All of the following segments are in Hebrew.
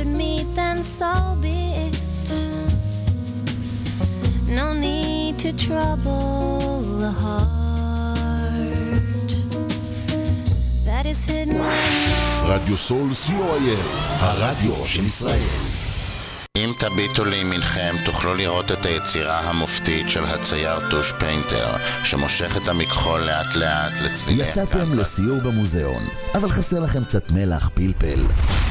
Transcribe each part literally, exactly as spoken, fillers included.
hurt me, then so be it. No need to trouble the heart that is hidden when no... רדיו סול סי או איי אל, הרדיו של ישראל. אם תביטו לימינכם תוכלו לראות את היצירה המופתית של הצייר טוש פיינטר שמושך את המכחול לאט לאט לצלילי... יצאתם לסיור במוזיאון, אבל חסר לכם קצת מלח פלפל.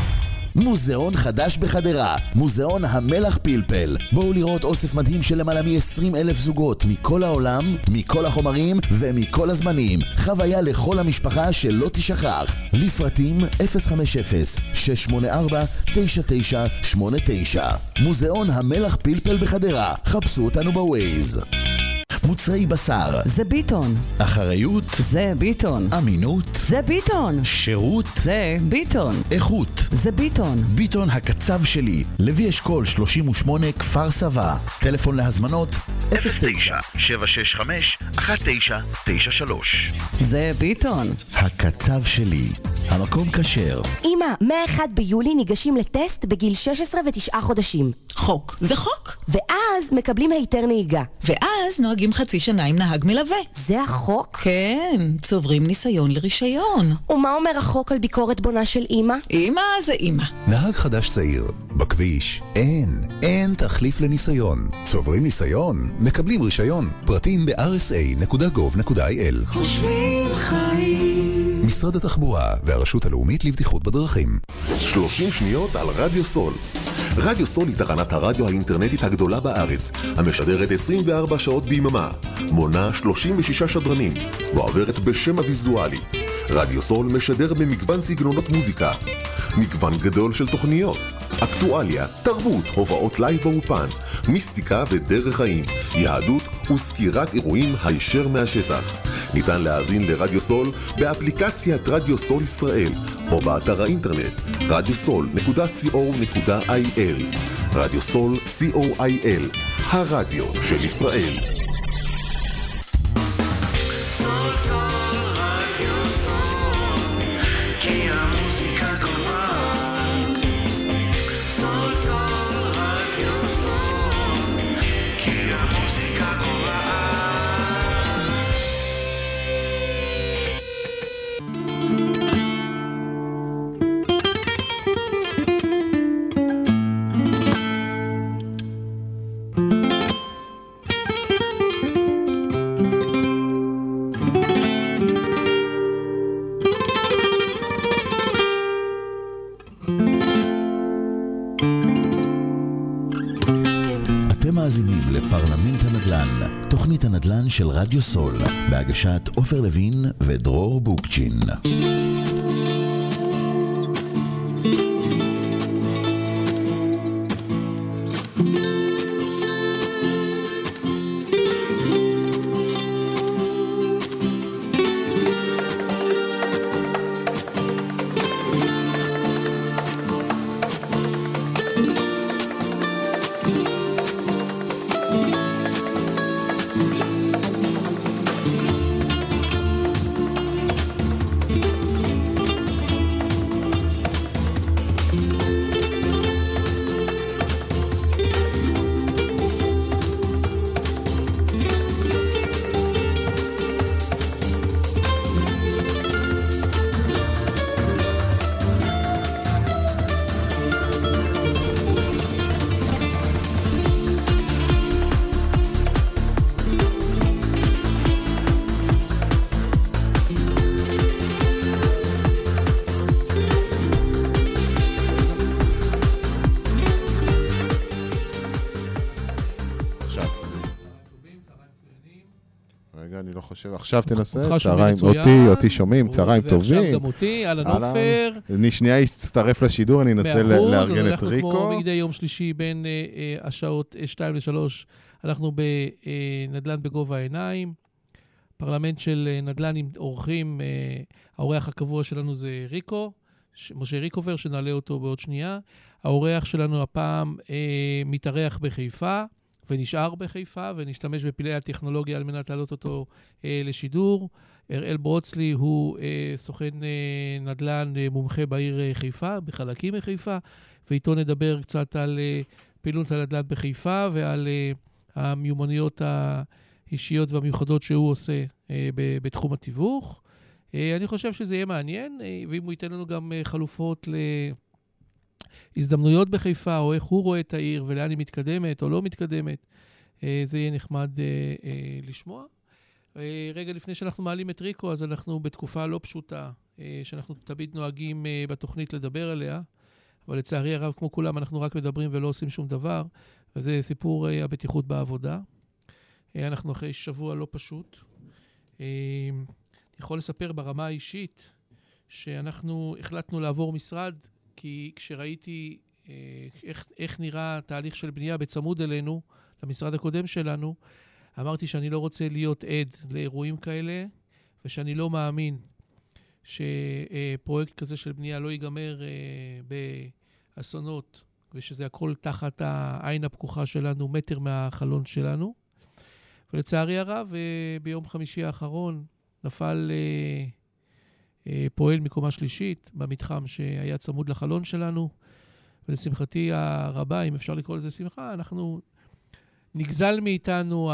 מוזיאון חדש בחדרה, מוזיאון המלח פלפל. בואו לראות אוסף מדהים של למעלה מ-עשרים אלף זוגות מכל העולם, מכל החומרים ומכל הזמנים. חוויה לכל המשפחה שלא תשכח. לפרטים אפס חמש אפס שש שמונה ארבע תשע תשע שמונה תשע. מוזיאון המלח פלפל בחדרה. חפשו אותנו בווייז. מוצרי בשר זה ביטון, אחריות זה ביטון, אמינות זה ביטון, שירות זה ביטון, איכות זה ביטון. ביטון הקצב שלי, לוי אשכול שלושים ושמונה כפר סבא. טלפון להזמנות אפס תשע שבע שש חמש אחת תשע תשע שלוש. זה ביטון הקצב שלי, המקום כשר. אמא, מה-אחד ביולי ניגשים לטסט בגיל שש עשרה ותשעה חודשים. חוק זה חוק. ואז מקבלים היתר נהיגה. ואז נוהגים חצי שנה עם נהג מלווה. זה החוק? כן, צוברים ניסיון לרישיון. ומה אומר החוק על ביקורת בונה של אמא? אמא זה אמא. נהג חדש צעיר, בכביש, אין, אין תחליף לניסיון. צוברים ניסיון, מקבלים רישיון. פרטים ב-אר אס איי נקודה גוב נקודה איי אל. חושבים חיים. משרד התחבורה והרשות הלאומית לבטיחות בדרכים. שלושים שניות על רדיו סול. רדיו סול היא תחנת הרדיו האינטרנטית הגדולה בארץ, המשדרת עשרים וארבע שעות ביממה, מונה שלושים ושישה שדרנים, ועוברת בשם הוויזואלי. רדיו סול משדר במגוון סגנונות מוזיקה, מגוון גדול של תוכניות, אקטואליה, תרבות, הובאות לייב באופן, מיסטיקה ודרך חיים, יהדות וסקירת אירועים הישר מהשטח. ניתן להאזין לרדיו סול באפליקציית רדיו סול ישראל, או באתר האינטרנט רדיו סול נקודה סי או נקודה איי אל. רדיו סול סי או איי אל, הרדיו של ישראל. לפרלמנט הנדל"ן, תוכנית הנדל"ן של רדיו סול, בהגשת עופר לוין ודרור בוקצ'ין. עכשיו תנסה, צהריים אותי, אותי שומעים, צהריים טובים. ועכשיו גם אותי, על הנופר. אני שנייה אצטרף לשידור, אני אנסה לארגן את ריקו. אנחנו כמו מגדי יום שלישי בין השעות שתיים לשלוש, אנחנו בנדל"ן בגובה העיניים, פרלמנט של נדל"ן עם אורחים, האורח הקבוע שלנו זה ריקו, משה ריקובר, שנעלה אותו בעוד שנייה. האורח שלנו הפעם מתארח בחיפה, ונשאר בחיפה, ונשתמש בפלאי הטכנולוגיה על מנת להעלות אותו אה, לשידור. אראל ברוצלי הוא אה, סוכן אה, נדל"ן אה, מומחה בעיר אה, חיפה, בחלקים מחיפה, ואיתו נדבר קצת על אה, פעילות הנדל"ן בחיפה ועל אה, המיומנויות האישיות והמיוחדות שהוא עושה אה, ב- בתחום התיווך. אה, אני חושב שזה יהיה מעניין, אה, ואם הוא ייתן לנו גם אה, חלופות להזדמנויות בחיפה, או איך הוא רואה את העיר ולאן היא מתקדמת או לא מתקדמת, אה, זה יהיה נחמד אה, אה, לשמוע. רגע לפני שאנחנו מעלים את ריקו, אז אנחנו בתקופה לא פשוטה, שאנחנו תמיד נוהגים בתוכנית לדבר עליה, אבל לצערי הרב, כמו כולם, אנחנו רק מדברים ולא עושים שום דבר, וזה סיפור הבטיחות בעבודה. אנחנו אחרי שבוע לא פשוט. אני יכול לספר ברמה האישית, שאנחנו החלטנו לעבור משרד, כי כשראיתי איך, איך נראה תהליך של בנייה בצמוד אלינו, למשרד הקודם שלנו, אמרתי שאני לא רוצה להיות עד לאירועים כאלה, ושאני לא מאמין שפרויקט כזה של בנייה לא ייגמר באסונות, ושזה הכל תחת העין הפקוחה שלנו, מטר מהחלון שלנו. ולצערי הרב, ביום חמישי האחרון נפל פועל מקומה שלישית במתחם שהיה צמוד לחלון שלנו, ולשמחתי הרבה, אם אפשר לקרוא לזה שמחה, אנחנו נגזל מאיתנו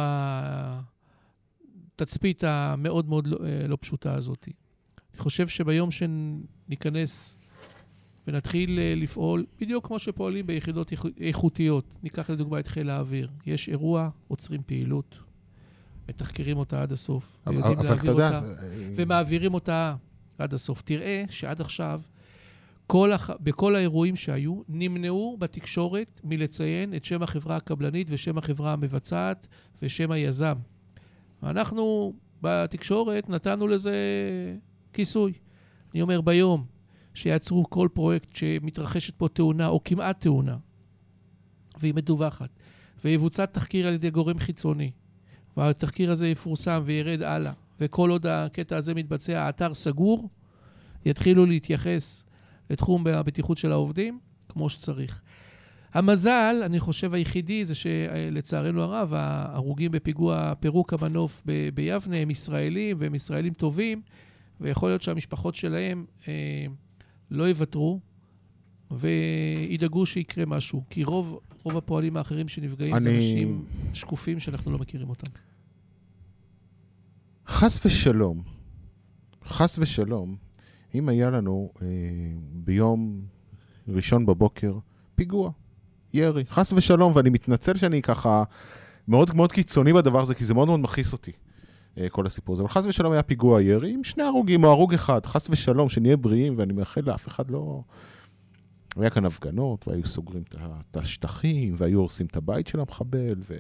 התצפית המאוד מאוד לא, לא פשוטה הזאת. אני חושב שביום שניכנס ונתחיל לפעול, בדיוק כמו שפועלים ביחידות איכותיות, ניקח לדוגמה את חיל האוויר, יש אירוע, עוצרים פעילות, מתחקרים אותה עד הסוף, אבל, ויודעים אבל להעביר אותה, זה... ומעבירים אותה עד הסוף. תראה שעד עכשיו, כל הח... בכל האירועים שהיו, נמנעו בתקשורת מלציין את שם החברה הקבלנית ושם החברה המבצעת ושם היזם. ואנחנו בתקשורת נתנו לזה כיסוי. אני אומר, ביום שיעצרו כל פרויקט שמתרחשת פה תאונה או כמעט תאונה, והיא מדווחת, ויבוצע תחקיר על ידי גורם חיצוני, והתחקיר הזה יפורסם וירד הלאה, וכל עוד הקטע הזה מתבצע, האתר סגור, יתחילו להתייחס לתחום הבטיחות של העובדים, כמו שצריך. המזל, אני חושב, היחידי, זה שלצערנו הרב, ההרוגים בפיגוע פירוק המנוף ב- ביבנה, הם ישראלים, והם ישראלים טובים, ויכול להיות שהמשפחות שלהם אה, לא יוותרו, וידאגו שיקרה משהו, כי רוב, רוב הפועלים האחרים שנפגעים אני... זה אנשים שקופים שאנחנו לא מכירים אותם. חס ושלום, חס ושלום, אם היה לנו אה, ביום ראשון בבוקר פיגוע, ירי, חס ושלום, ואני מתנצל שאני ככה מאוד מאוד קיצוני בדבר הזה, כי זה מאוד מאוד מכעיס אותי, אה, כל הסיפור הזה. אבל חס ושלום היה פיגוע ירי עם שני הרוגים או הרוג אחד, חס ושלום, שנהיה בריאים, ואני מאחל לאף אחד לא... היה כאן הפגנות, והיו סוגרים את השטחים, והיו הורסים את הבית של המחבל, ו...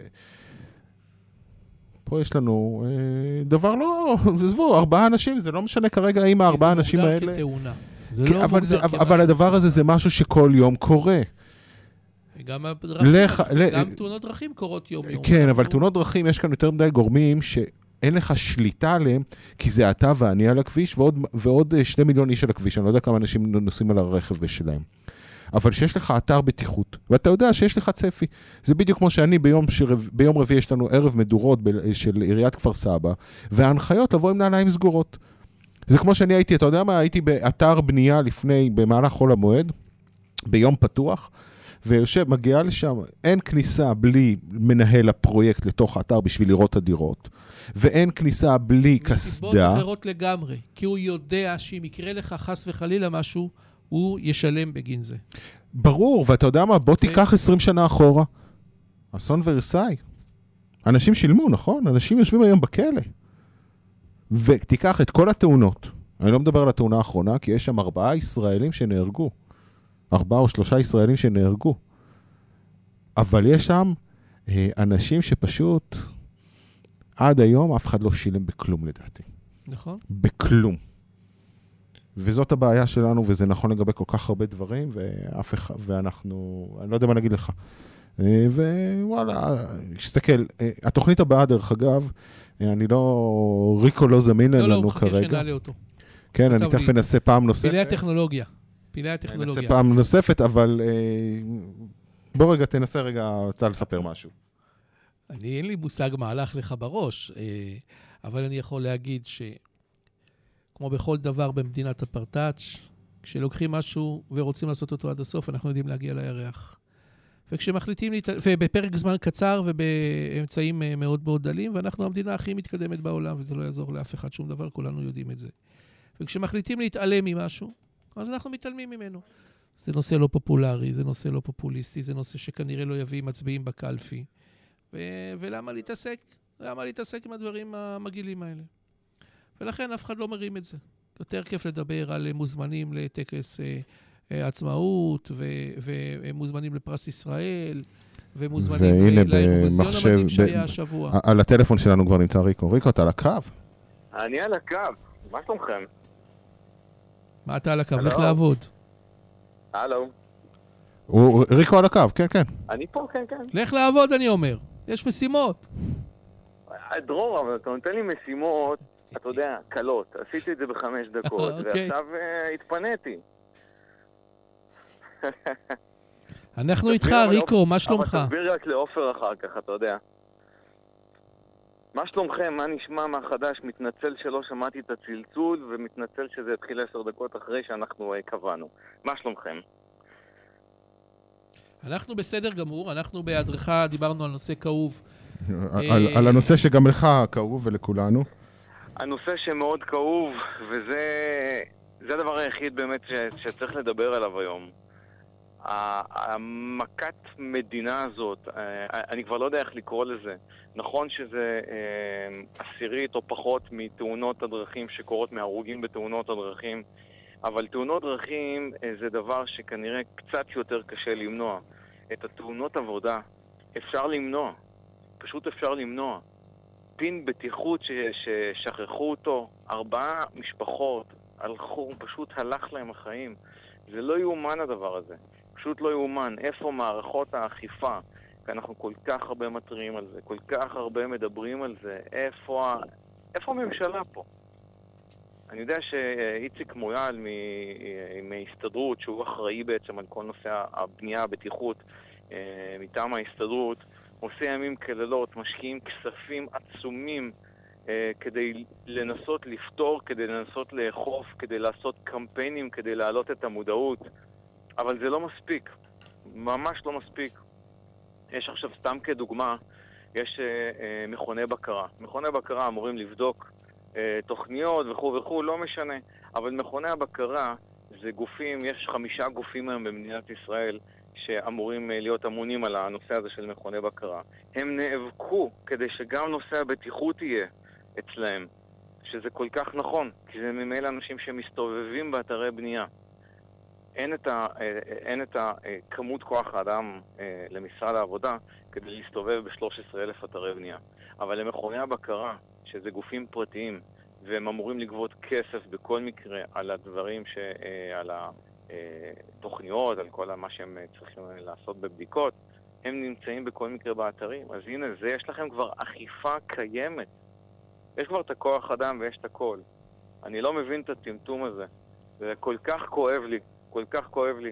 פה יש לנו אה, דבר לא, זבו, ארבעה אנשים, זה לא משנה כרגע אם הארבעה אנשים האלה... זה מוגדר כתאונה. זה כי, לא אבל, זה, כמשהו. אבל הדבר הזה זה משהו שכל יום קורה. גם, הדרכים, לך, גם ל... תאונות דרכים קורות יום יום. כן, אבל תאונות דרכים יש כאן יותר מדי גורמים שאין לך שליטה עליהם, כי זה אתה ואני על הכביש, ועוד, ועוד שני מיליון איש על הכביש, אני לא יודע כמה אנשים נוסעים על הרכב שלהם. אבל שיש לך אתר בטיחות, ואתה יודע שיש לך צפי. זה בדיוק כמו שאני ביום, שרב, ביום רביעי יש לנו ערב מדורות ב, של עיריית כפר סבא, וההנחיות לבוא עם נעליים סגורות. זה כמו שאני הייתי, אתה יודע מה? הייתי באתר בנייה לפני, במהלך חול המועד, ביום פתוח, ויושב, מגיע לשם, אין כניסה בלי מנהל הפרויקט לתוך האתר בשביל לראות את הדירות, ואין כניסה בלי קסדה. מסיבות אחרות לגמרי, כי הוא יודע שאם יקרה לך חס וחלילה משהו, הוא ישלם בגין זה. ברור, ואתה יודע מה? בוא תיקח עשרים שנה אחורה. אסון ורסאי. אנשים שילמו, נכון? אנשים יושבים היום בכלא. ותיקח את כל התאונות. אני לא מדבר על התאונה האחרונה, כי יש שם ארבעה ישראלים שנהרגו. ארבעה או שלושה ישראלים שנהרגו. אבל יש שם אה, אנשים שפשוט עד היום אף אחד לא שילם בכלום לדעתי. נכון. בכלום. וזאת הבעיה שלנו, וזה נכון לגבי כל כך הרבה דברים, ואף אחד, ואנחנו, אני לא יודע מה נגיד לך. ווואלה, שתסתכל, התוכנית הבאה דרך אגב, אני לא, ריקו לא זמין לנו כרגע. לא, לא, חכה שנעלה אותו. כן, אני תכף אנסה פעם נוספת. פילי הטכנולוגיה. פילי הטכנולוגיה. אנסה פעם נוספת, אבל בוא רגע, תנסה רגע, רוצה לספר משהו. אני, אין לי מושג מה הלך לך בראש, אבל אני יכול להגיד ש... כמו בכל דבר במדינת הפרטאץ', כשלוקחים משהו ורוצים לעשות אותו עד הסוף, אנחנו יודעים להגיע לירח. וכשמחליטים, להת... ובפרק זמן קצר ובאמצעים מאוד מאוד דלים, ואנחנו המדינה הכי מתקדמת בעולם, וזה לא יעזור לאף אחד שום דבר, כולנו יודעים את זה. וכשמחליטים להתעלם ממשהו, אז אנחנו מתעלמים ממנו. זה נושא לא פופולרי, זה נושא לא פופוליסטי, זה נושא שכנראה לא יביא מצביעים בקלפי. ו... ולמה להתעסק? למה להתעסק עם הדברים המגעילים האלה? ולכן אף אחד לא מרים את זה. יותר כיף לדבר על מוזמנים לטקס אה, עצמאות, ו... ומוזמנים לפרס ישראל, ומוזמנים לאירוויזיון המדהים שהיה השבוע. על הטלפון שלנו כבר נמצא ריקו. ריקו, אתה על הקו? אני על הקו. מה שלומכם? מה אתה על הקו? לך לעבוד. הלו. ריקו על הקו, כן, כן. אני פה, כן, כן. לך לעבוד, אני אומר. יש משימות. דרור, אבל אתה נותן לי משימות, אתה יודע, קלות. עשיתי את זה בחמש דקות, ועכשיו התפניתי. אנחנו איתך, ריקו, מה שלומך? אבל תסביר רק לאופר אחר כך, אתה יודע. מה שלומכם? מה נשמע מהחדש? מתנצל שלא שמעתי את הצלצול, ומתנצל שזה התחיל עשר דקות אחרי שאנחנו קבענו. מה שלומכם? אנחנו בסדר גמור, אנחנו בהדרך דיברנו על נושא כאוב. על הנושא שגם לך כאוב ולכולנו. הנושא שמאוד כאוב, וזה זה הדבר היחיד באמת שצריך לדבר עליו היום. המכת מדינה הזאת, אני כבר לא יודע איך לקרוא לזה. נכון שזה עשירית או פחות מתאונות הדרכים שקורות מהרוגים בתאונות הדרכים, אבל תאונות דרכים זה דבר שכנראה קצת יותר קשה למנוע. את התאונות עבודה אפשר למנוע, פשוט אפשר למנוע. פין בטיחות ששכחו אותו, ארבעה משפחות הלכו, פשוט הלך להם החיים. זה לא יאומן הדבר הזה. פשוט לא יאומן. איפה מערכות האכיפה? כי אנחנו כל כך הרבה מטרים על זה, כל כך הרבה מדברים על זה. איפה, איפה הממשלה פה? אני יודע שאיציק מויאל מההסתדרות, שהוא אחראי בעצם על כל נושא הבנייה, הבטיחות, מטעם ההסתדרות, עושה ימים כלילות, משקיעים כספים עצומים כדי לנסות לפתור, כדי לנסות לאכוף, כדי לעשות קמפיינים, כדי להעלות את המודעות. אבל זה לא מספיק, ממש לא מספיק. יש עכשיו סתם כדוגמה, יש מכוני בקרה. מכוני בקרה אמורים לבדוק תוכניות וכו' וכו', לא משנה. אבל מכוני הבקרה זה גופים, יש חמישה גופים היום במדינת ישראל שאמורים להיות אמונים על הנושא הזה של מכוני בקרה. הם נאבקו כדי שגם נושא הבטיחות יהיה אצלהם, שזה כל כך נכון, כי זה ממילא אנשים שמסתובבים באתרי בנייה. אין את, ה, אין את הכמות כוח האדם למשרד העבודה כדי להסתובב ב-שלושה עשר אלף אתרי בנייה. אבל למכוני הבקרה, שזה גופים פרטיים, והם אמורים לגבות כסף בכל מקרה על הדברים, ש, על התוכניות, על כל מה שהם צריכים לעשות בבדיקות, הם נמצאים בכל מקרה באתרים. אז הנה, זה יש לכם כבר אכיפה קיימת. יש כבר את הכוח אדם ויש את הכל. אני לא מבין את הטמטום הזה. זה כל כך כואב לי. כל כך כואב לי.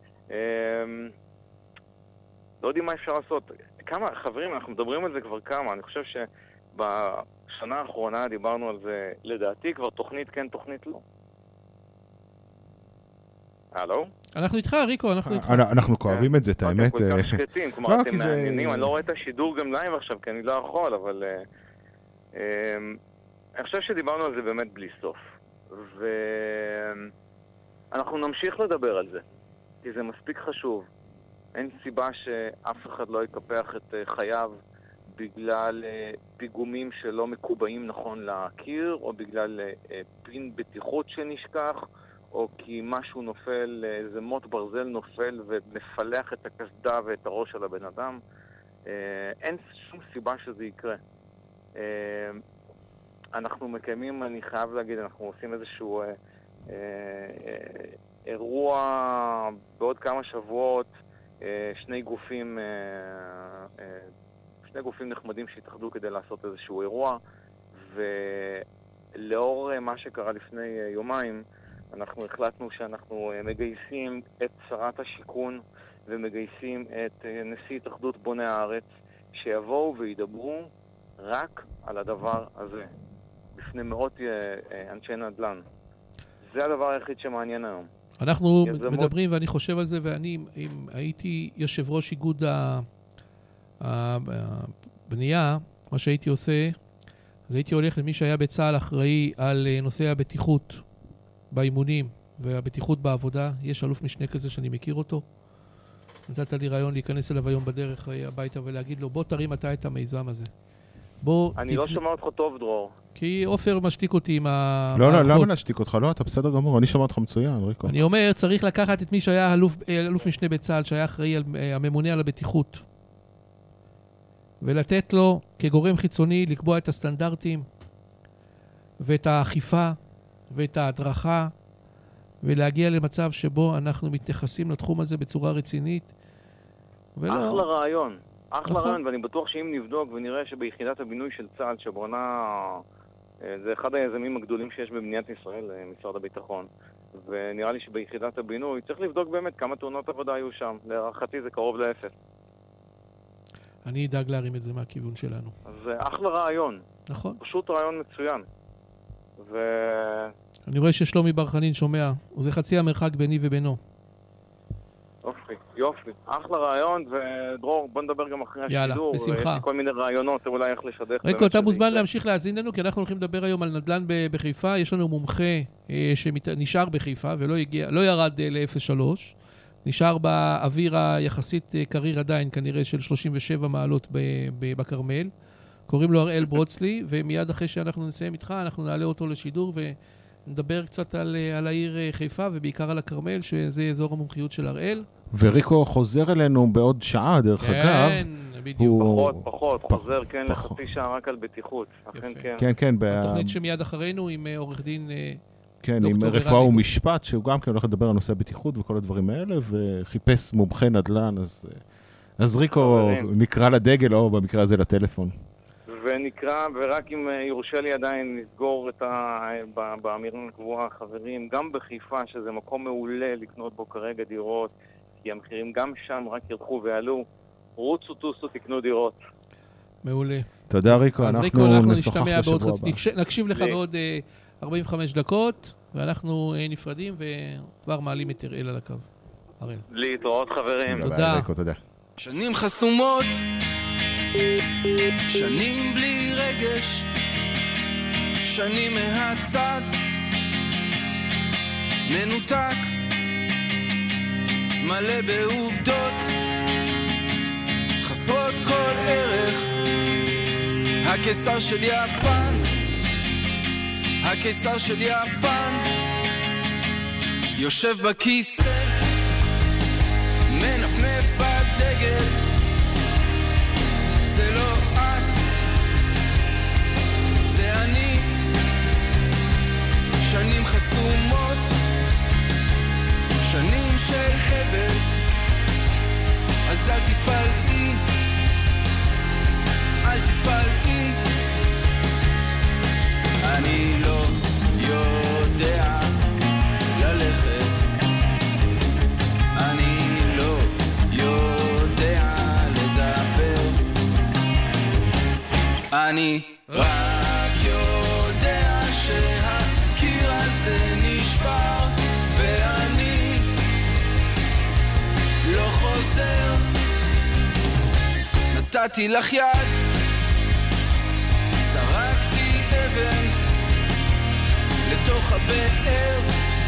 לא יודעים מה אפשר לעשות. כמה, חברים, אנחנו מדברים על זה כבר כמה. אני חושב שבשנה האחרונה דיברנו על זה, לדעתי כבר תוכנית כן, תוכנית לא. הלו? אנחנו איתך, ריקו, אנחנו איתך. אנחנו כואבים את זה, את האמת. כל כך שקטים, כלומר, אתם מעניינים. אני לא רואה את השידור גם לייב עכשיו, כי אני לא יכול, אבל אני חושב שדיברנו על זה באמת בלי סוף. ו... אנחנו נמשיך לדבר על זה, כי זה מספיק חשוב. אין סיבה שאף אחד לא יקפח את חייו בגלל פיגומים שלא מקובעים נכון להכיר, או בגלל פין בטיחות שנשכח, או כי משהו נופל, איזה מוט ברזל נופל ומפלח את הקסדה ואת הראש של הבן אדם. אין שום סיבה שזה יקרה. אנחנו מקיימים, אני חייב להגיד, אנחנו עושים איזשהו אירוע בעוד כמה שבועות, שני גופים שני גופים נחמדים שהתאחדו כדי לעשות איזשהו אירוע, ולאור מה שקרה לפני יומיים אנחנו החלטנו שאנחנו מגייסים את שרת השיכון ומגייסים את נשיא התאחדות בוני הארץ שיבואו וידברו רק על הדבר הזה. בפני מאות אנשי נדל"ן. זה הדבר היחיד שמעניין היום. אנחנו יזמות... מדברים, ואני חושב על זה, ואני אם הייתי יושב ראש איגוד הבנייה, מה שהייתי עושה, אז הייתי הולך למי שהיה בצה"ל אחראי על נושא הבטיחות באימונים והבטיחות בעבודה. יש אלוף משנה כזה שאני מכיר אותו. נתת לי רעיון להיכנס אליו היום בדרך הביתה ולהגיד לו, בוא תרים אתה את המיזם הזה. בוא... אני לא שומע אותך טוב, דרור. כי אופר משתיק אותי עם ה... לא, לא, למה להשתיק אותך? לא, אתה בסדר גמור, אני שומע אותך מצוין, ריקו. אני אומר, צריך לקחת את מי שהיה אלוף, אלוף משנה בצה"ל, שהיה אחראי על הממונה על הבטיחות, ולתת לו כגורם חיצוני לקבוע את הסטנדרטים, ואת האכיפה, ואת ההדרכה, ולהגיע למצב שבו אנחנו מתייחסים לתחום הזה בצורה רצינית. ולא... אחלה רעיון. אחלה נכון. רעיון, ואני בטוח שאם נבדוק ונראה שביחידת הבינוי של צה"ל, שבונה, זה אחד היזמים הגדולים שיש במדינת ישראל, משרד הביטחון, ונראה לי שביחידת הבינוי צריך לבדוק באמת כמה תאונות עבודה היו שם. להערכתי זה קרוב לאפס. אני אדאג להרים את זה מהכיוון שלנו. אז זה אחלה רעיון. נכון. פשוט רעיון מצוין. ו... אני רואה ששלומי בר חנין שומע, וזה חצי המרחק ביני ובינו. יופי, יופי. אחלה רעיון, ודרור, בוא נדבר גם אחרי יאללה, השידור. בשמחה. יש לי כל מיני רעיונות, אולי איך לשדך. ריקו, אתה מוזמן להמשיך להאזין לנו, כי אנחנו הולכים לדבר היום על נדל"ן בחיפה. יש לנו מומחה שנשאר בחיפה ולא הגיע, לא ירד ל-אפס שלוש. נשאר באוויר היחסית קריר עדיין, כנראה של שלושים ושבע מעלות בקרמל. קוראים לו אראל ברוצלי, ומיד אחרי שאנחנו נסיים איתך, אנחנו נעלה אותו לשידור ונדבר קצת על, על העיר חיפה, ובעיקר על הקרמל, שזה אזור המומחיות של אראל. וריקו חוזר אלינו בעוד שעה, דרך כן, אגב. כן, בדיוק. הוא... פחות, פחות, פח... חוזר, כן, פח... לחצי שעה רק על בטיחות. אכן, כן. כן, כן. התוכנית ב... שמיד אחרינו עם עורך דין... כן, עם רפואה ומשפט, שהוא גם כן הולך לדבר על נושא הבטיחות וכל הדברים האלה, וחיפש מומחה נדל"ן, אז, אז ריקו נקרא לדגל, או במקרה הזה לטלפון. ונקרא, ורק אם יורשה לי עדיין נסגור את ה... באמירה הקבועה, חברים, גם בחיפה, שזה מקום מעולה לקנות בו כרגע דירות, כי המחירים גם שם רק ירחו ועלו, רוצו טוסו תקנו דירות. מעולה. תודה ריקו, אז אנחנו, ריקו, אנחנו נשוחח בשבוע הבא. נקש... נקשיב לך בעוד uh, ארבעים וחמש דקות, ואנחנו uh, נפרדים וכבר מעלים את אראל על הקו. אראל. להתראות חברים. תודה. ריקו, תודה. שנים חסומות, שנים בלי רגש, שנים מהצד, מנותק, מלא בעובדות, חסרות כל ערך. הקיסר של יפן, הקיסר של יפן, יושב בכיסא, מנפנף בדגל. זה לא את, זה אני. שנים חסומות, שנים של הבל, אז אל תתפלאי, אל תתפלאי. אני לא יודע ללכת, אני לא יודע לדבר, אני רק יודע שהקיר הזה נשבר, ואני לא חוזר. נתתי לך יד, זרקתי אבן לתוך הבאר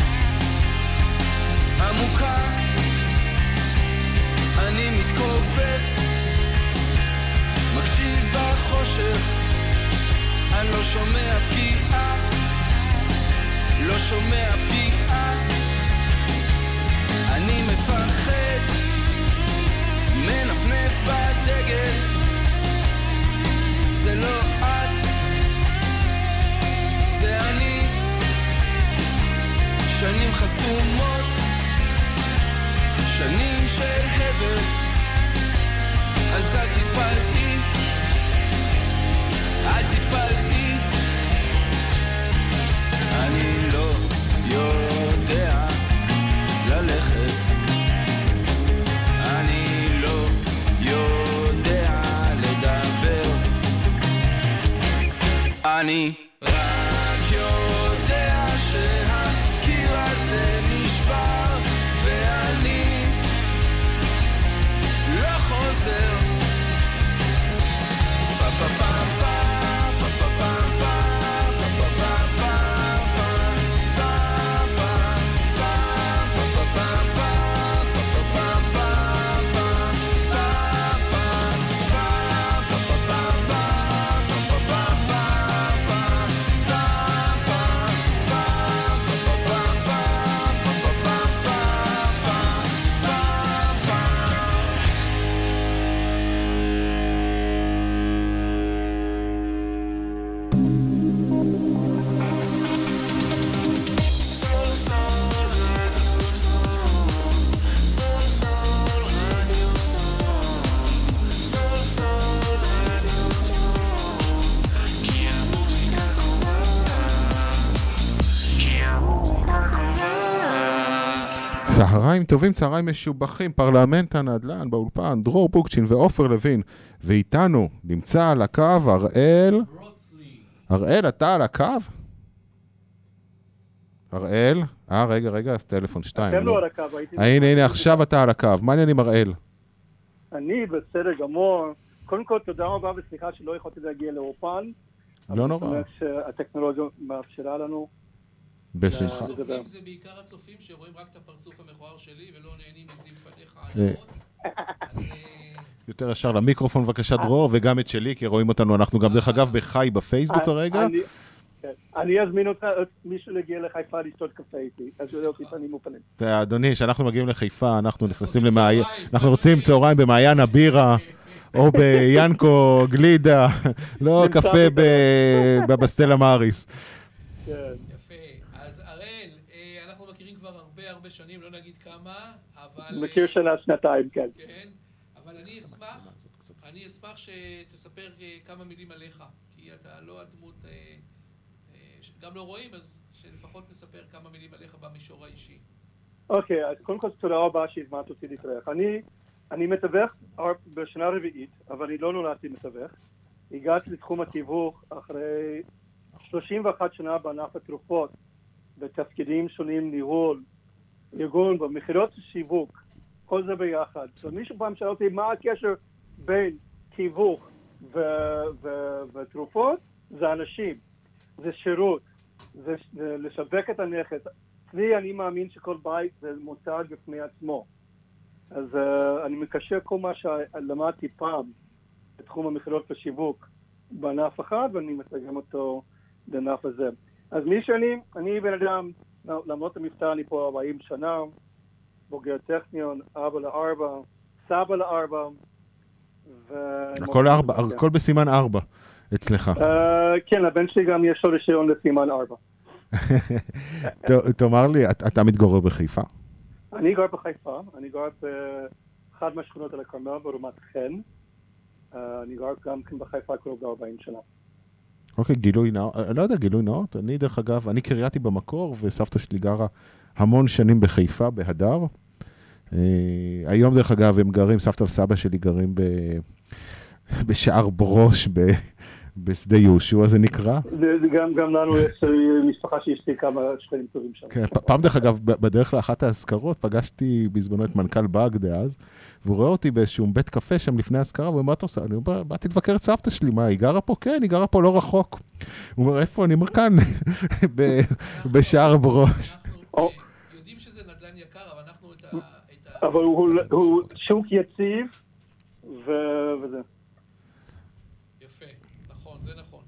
עמוקה, אני מתכופף, מקשיב בחושך, אני לא שומע פגיעה, לא שומע פגיעה, אני מפחד, מנפנף בדגל. זה לא את, זה אני. שנים חסומות, שנים של הבל, אז אל תתפלאי, אל תתפלאי. אני לא יודע ללכת, אני לא יודע לדבר, אני רק צהריים טובים, צהריים משובחים, פרלמנט הנדל"ן באולפן, דרור בוקצ'ין ועופר לוין, ואיתנו נמצא על הקו הראל. הראל, אתה על הקו? הראל? אה, רגע, רגע, אז טלפון שתיים. אתם לא על הקו, הייתי... הנה, הנה, עכשיו אתה על הקו. מה העניינים, הראל? אני בסדר גמור. קודם כל, תודה רבה וסליחה שלא יכולתי להגיע לאופן. לא נורא. אני חושב שהטכנולוגיה מאפשרה לנו. בשמחה. הצופים זה בעיקר הצופים שרואים רק את הפרצוף המכוער שלי ולא נהנים מזיו פניך עניות. יותר ישר למיקרופון בבקשה דרור, וגם את שלי, כי רואים אותנו, אנחנו גם דרך אגב בחי בפייסבוק כרגע. אני אזמין אותך, מישהו להגיע לחיפה לשתות קפה איתי, אז זה אותי פנים ופנים. אדוני, כשאנחנו מגיעים לחיפה, אנחנו נכנסים למעיין, אנחנו רוצים צהריים במעיין הבירה, או ביאנקו גלידה, לא קפה בבסטלה מאריס. יפה. אז אראל, אנחנו מכירים כבר הרבה הרבה שנים, לא נגיד כמה, אבל... מכיר שנה, שנתיים, כן. כן, אבל אני אשמח, אני אשמח שתספר כמה מילים עליך, כי אתה לא הדמות... גם לא רואים, אז שלפחות נספר כמה מילים עליך במישור האישי. אוקיי, אז קודם כל תודה רבה שהזמנת אותי להתארח. אני, אני מתווך בשנה רביעית, אבל אני לא נולדתי מתווך. הגעתי לתחום התיווך אחרי שלושים ואחת שנה בענף התרופות, בתפקידים שונים, ניהול, ארגון, במחירות שיווק, כל זה ביחד. ומישהו פעם שאל אותי מה הקשר בין תיווך ו- ו- ותרופות? זה אנשים. זה שירות, זה לשווק את הנכס. אצלי אני מאמין שכל בית זה מותג בפני עצמו. אז uh, אני מקשר כל מה שלמדתי פעם בתחום המחירות ושיווק בענף אחד, ואני מתרגם אותו בענף הזה. אז מי שאני, אני בן אדם, למרות המבטא אני פה ארבעים שנה, בוגר טכניון, אבא לארבע, סבא לארבע. הכל ארבע, הכל בסימן ארבע. אצלך. כן, הבן שלי גם יש לו רישיון לסימן ארבע. תאמר לי, אתה מתגורר בחיפה? אני גר בחיפה, אני גר באחד מהשכונות על הכרמל ברמת חן. אני גר גם כן בחיפה קרוב ל-ארבעים שנה. אוקיי, גילוי נאות, אני לא יודע, גילוי נאות. אני דרך אגב, אני קרייתי במקור, וסבתא שלי גרה המון שנים בחיפה, בהדר. היום דרך אגב, הם גרים, סבתא וסבא שלי גרים בשער ברוש, ב... בשדה יהושע זה נקרא. גם, גם לנו יש משפחה שיש לי כמה שכנים טובים שם. כן, פעם דרך אגב, בדרך לאחת ההזכרות, פגשתי בזמנו את מנכ"ל באג דאז, והוא רואה אותי באיזשהו בית קפה שם לפני ההזכרה, והוא אומר, מה אתה עושה? אני אומר, באתי לבקר את סבתא שלי, מה, היא גרה פה? כן, היא גרה פה לא רחוק. הוא אומר, איפה? אני אומר, כאן, בשער בראש. אנחנו יודעים שזה נדל"ן יקר, אבל אנחנו את ה... אבל הוא שוק יציב, וזה. זה נכון.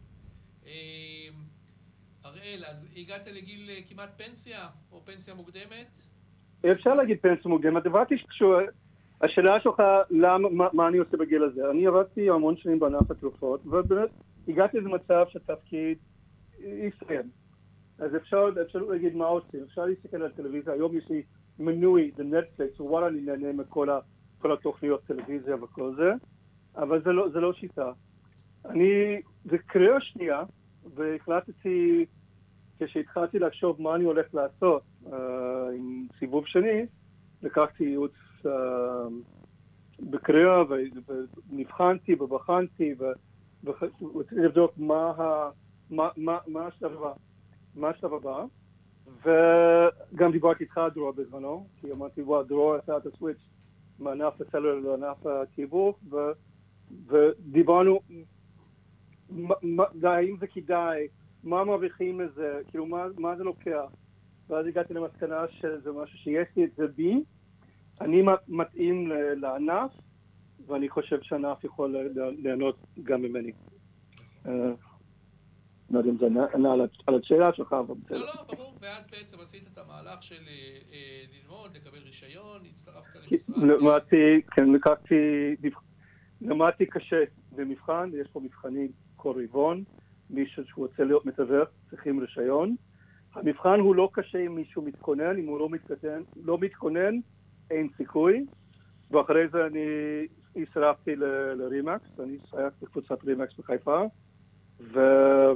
אראל, אז הגעת לגיל כמעט פנסיה, או פנסיה מוקדמת? אפשר להגיד פנסיה מוקדמת. הבנתי שהשאלה שלך, מה אני עושה בגיל הזה? אני עבדתי המון שנים בענף התרופות, ובאמת הגעתי למצב שהתפקיד יסיים. אז אפשר להגיד מה עושים. אפשר להסתכל על טלוויזיה. היום יש לי מנוי לנטפליקס, ווואלה, אני נהנה מכל התוכניות טלוויזיה וכל זה, אבל זה לא שיטה. אני, זה קריאה שנייה, והחלטתי, כשהתחלתי לחשוב מה אני הולך לעשות uh, עם סיבוב שני, לקחתי ייעוץ uh, בקריאה, ונבחנתי ובחנתי, ורציתי לבדוק מה, מה, מה, מה השלב הבא, מה השלב הבא, וגם דיברתי איתך דרור בזמנו, כי אמרתי, וואו, דרור עשה את הסוויץ' מענף הסלולר לענף התיווך, ודיברנו, האם זה כדאי, מה מרוויחים לזה, כאילו מה, מה זה לוקח. ואז הגעתי למסקנה שזה משהו שיש לי את זה בי, אני מתאים לענף, ואני חושב שהענף יכול ליהנות גם ממני. לא יודע אם זה ענה על השאלה שלך, אבל בסדר. לא, לא, ברור, ואז בעצם עשית את המהלך של ללמוד, לקבל רישיון, הצטרפת למשרד. למדתי, כן, לקחתי, למדתי קשה במבחן, יש פה מבחנים כל רבעון, מישהו שרוצה להיות מתווך, צריכים רישיון. המבחן הוא לא קשה אם מישהו מתכונן, אם הוא לא מתכונן, לא מתכונן, אין סיכוי. ואחרי זה אני הצטרפתי לרימקס, אני הצטרפתי לקבוצת רימקס בחיפה,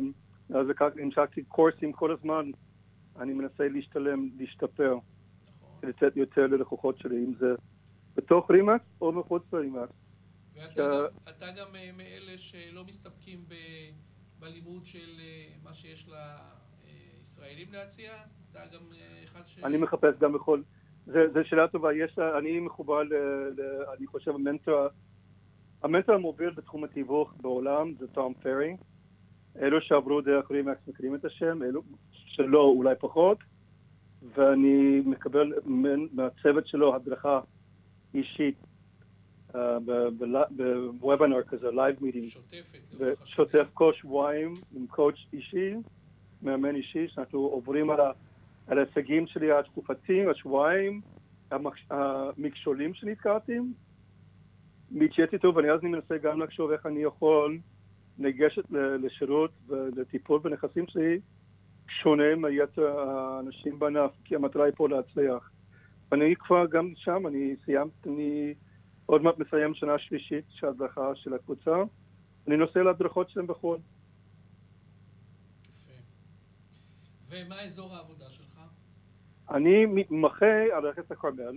ואז המשכתי קורסים כל הזמן, אני מנסה להשתלם, להשתפר. לתת יותר ללקוחות שלי, אם זה בתוך רימקס או מחוץ לרימקס. ואתה גם מאלה שלא מסתפקים בלימוד של מה שיש לישראלים להציע? אתה גם אחד ש... אני מחפש גם בכל... זו שאלה טובה. אני מחובר, אני חושב, המנטור, המנטור המוביל בתחום התיווך בעולם זה תום פרי. אלו שעברו דרך רימקס מכירים את השם, אלו שלא אולי פחות, ואני מקבל מהצוות שלו הדרכה אישית בוובינר כזה, לייב מיטינג. שוטף כל שבועיים עם קואוץ' אישי, מאמן אישי, שאנחנו עוברים על ההישגים שלי התקופתיים, השבועיים, המכשולים שנתקעתי, מתייעץ איתו, ואני אז אני מנסה גם לחשוב איך אני יכול לגשת לשירות ולטיפול בנכסים שלי שונה מיתר האנשים בענף, כי המטרה היא פה להצליח. ואני כבר גם שם, אני סיימת, אני עוד מעט מסיים שנה שלישית של ההדרכה של הקבוצה, אני נוסע להדרכות שלהם בחו"ל. יפה. ומה אזור העבודה שלך? אני מתמחה על רכס הכרמל,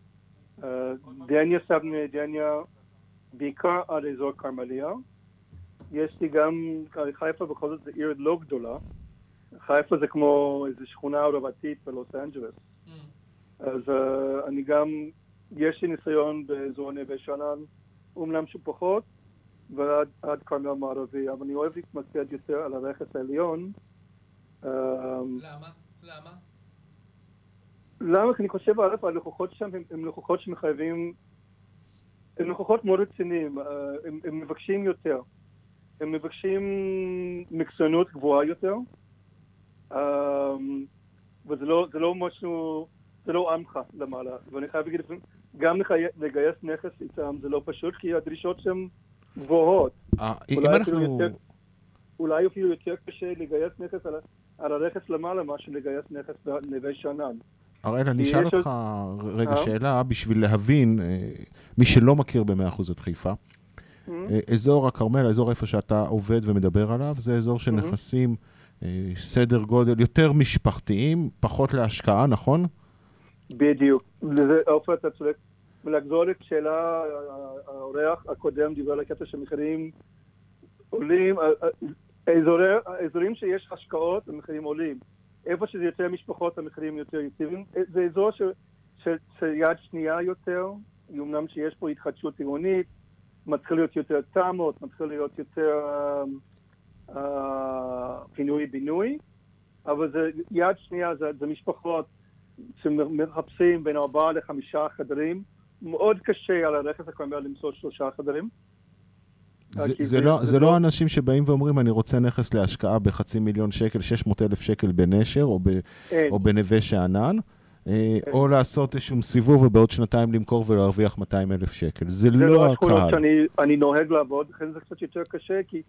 דניה סבנה, דניה, בעיקר על אזור כרמליה. יש לי גם, חיפה בכל זאת זה עיר לא גדולה, חיפה זה כמו איזו שכונה רבתית בלוס אנג'לס. Mm. אז uh, אני גם, יש לי ניסיון באזור נווה שאנן, אומנם שפחות, ועד עד כרמל מערבי, אבל אני אוהב להתמקד יותר על הרכס העליון. Uh, למה? למה? למה? כי אני חושב, א', הלקוחות שם הם, הם לקוחות שמחייבים, הם לקוחות מאוד רציניים, uh, הם, הם מבקשים יותר. הם מבקשים מקצוענות גבוהה יותר, um, וזה לא, זה לא משהו, זה לא עמך למעלה. ואני חייב להגיד, גם לגייס נכס איתם זה לא פשוט, כי הדרישות שהן גבוהות. אולי, אנחנו... יותר, אולי אפילו יותר קשה לגייס נכס על, על הרכס למעלה, מאשר לגייס נכס בנווה שאנן. הראל, אני אשאל אותך רגע שאלה, בשביל להבין, מי שלא מכיר ב-מאה אחוז את חיפה, אזור הכרמל, האזור איפה שאתה עובד ומדבר עליו, זה אזור של נכסים, סדר גודל יותר משפחתיים, פחות להשקעה, נכון? בדיוק. לזה, אופן, אתה צודק. ולחזור לשאלה, האורח הקודם דיבר על הקטע שמחירים עולים, האזורים שיש השקעות, המחירים עולים. איפה שזה יותר משפחות, המחירים יותר יציבים. זה אזור של יד שנייה יותר, אמנם שיש פה התחדשות עירונית, מתחיל להיות יותר תמות, מתחיל להיות יותר uh, uh, פינוי-בינוי, אבל זה יד שנייה, זה, זה משפחות שמחפשים בין ארבעה לחמישה חדרים, מאוד קשה על הרכס הכרמל למצוא שלושה חדרים. זה, זה, זה, לא, זה, זה לא אנשים שבאים ואומרים, אני רוצה נכס להשקעה בחצי מיליון שקל, שש מאות אלף שקל בנשר או, ב, או בנווה שאנן, או לעשות איזשהו סיבוב ובעוד שנתיים למכור ולהרוויח מאתיים אלף שקל. זה לא הקהל. אני נוהג לעבוד, לכן זה קצת יותר קשה, כי